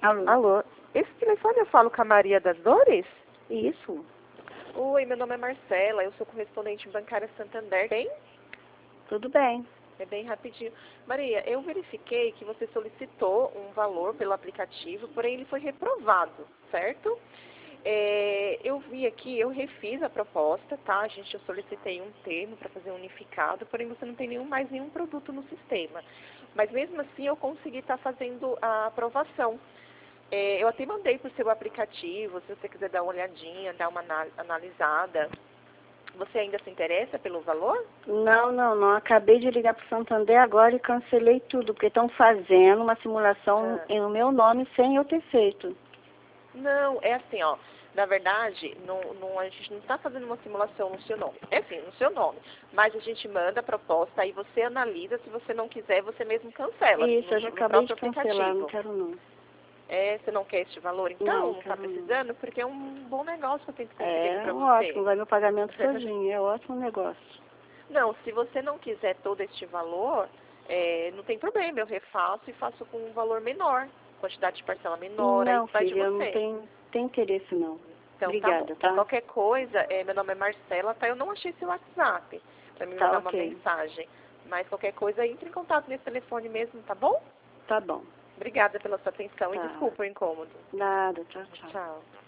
Alô? Alô, esse telefone eu falo com a Maria das Dores? Isso. Oi, meu nome é Marcela, eu sou correspondente bancária Santander. Bem? Tudo bem. É bem rapidinho. Maria, eu verifiquei que você solicitou um valor pelo aplicativo, porém ele foi reprovado, certo? Eu vi aqui, eu refiz a proposta, tá? Eu solicitei um termo para fazer um unificado, porém você não tem mais nenhum produto no sistema. Mas mesmo assim eu consegui estar fazendo a aprovação. Eu até mandei para o seu aplicativo, se você quiser dar uma olhadinha, dar uma analisada. Você ainda se interessa pelo valor? Não. Acabei de ligar para o Santander agora e cancelei tudo, porque estão fazendo uma simulação no meu nome sem eu ter feito. Não, é assim, ó. Na verdade, a gente não está fazendo uma simulação no seu nome. É assim, no seu nome. Mas a gente manda a proposta, aí você analisa, se você não quiser, você mesmo cancela. Isso, eu já no acabei de próprio cancelar, aplicativo. não quero não. Você não quer este valor, então? Não, Não está quero não. precisando? Porque é um bom negócio que eu tenho conseguido para você. Ótimo, vai meu pagamento sozinho, é ótimo negócio. Não, se você não quiser todo este valor, não tem problema, eu refaço e faço com um valor menor, quantidade de parcela menor, aí Não, vai de filha, eu você. não tenho interesse não. Então, Obrigada, tá bom. tá? Qualquer coisa, meu nome é Marcela, tá? Eu não achei seu WhatsApp para me Tá, mandar uma ok. mensagem. Mas qualquer coisa, entre em contato nesse telefone mesmo, tá bom? Tá bom. Obrigada pela sua atenção e Tá. desculpa o incômodo. Nada, tchau, tchau. Tchau.